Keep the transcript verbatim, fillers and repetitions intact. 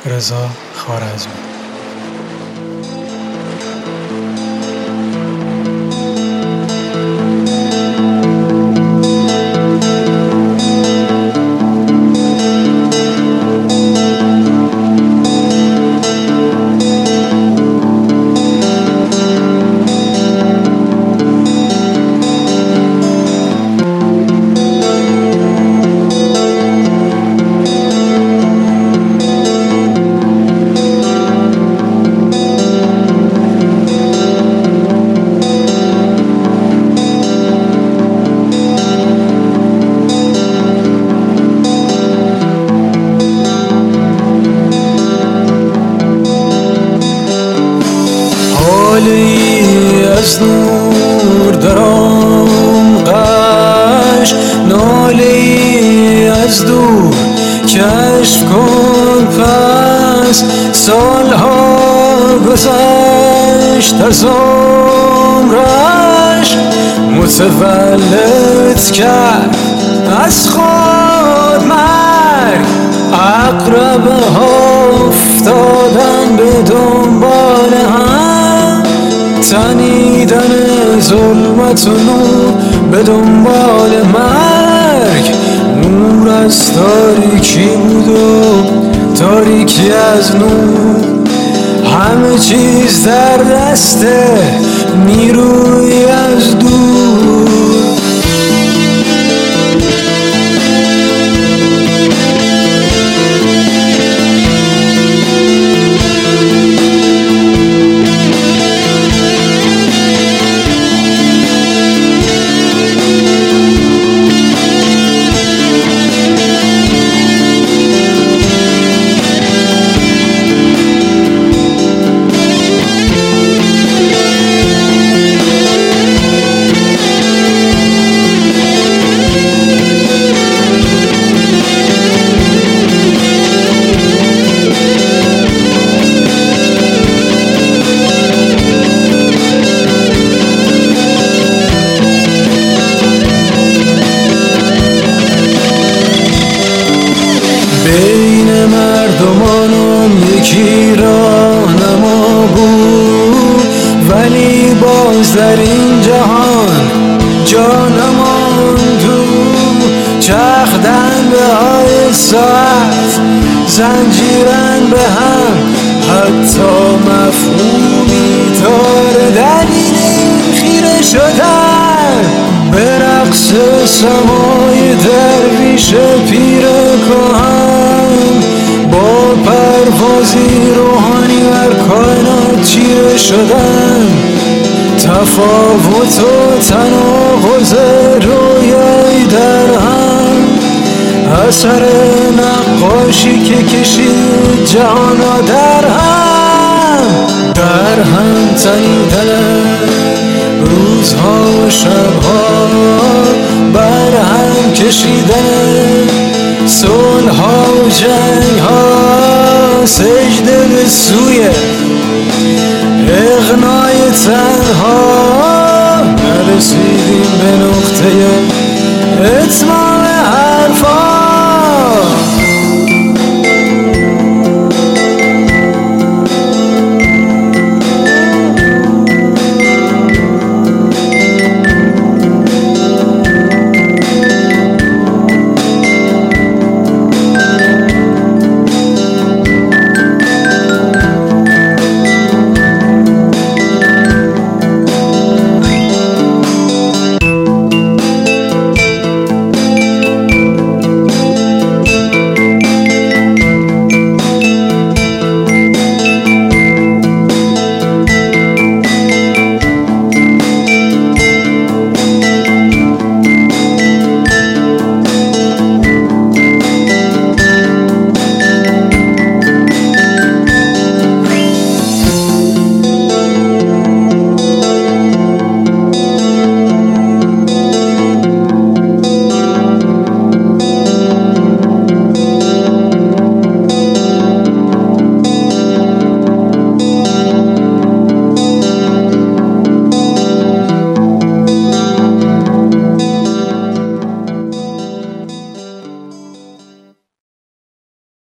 رضا خوارزمی. حالی از نور در آغوش، نالی از دور کشف کن پس. سالها گذشت از عمرش، متولد کرد از خود مرگ. عقربه ها افتادن به دنبال هم، تنیدن ظلمت و نور به دنبال مرگ. نور از تاریکی بود و تاریکی از نور، همه چیز در دست نیروی از دور. بین مردمانم یکی راهنما بود، ولی باز در این جهان جا نماند. چرخیدن به های ساعت، زنجیرن به هم، حتی مفهومی طور دلیل این خیره شدن به رقص سمای درویش پیر کهن. با پروازی روحانی بر کائنات چیره شدن، تفاوت و تناقض رویایی در هم، اثر نقاشی که کشید جهانا در هم. در هم تنیدن روزها و شبها، بر هم کشیدن صلح‌ها و جنگ‌ها، سجده به سوی اغنای تنها. نرسیدیم به نقطه اتمام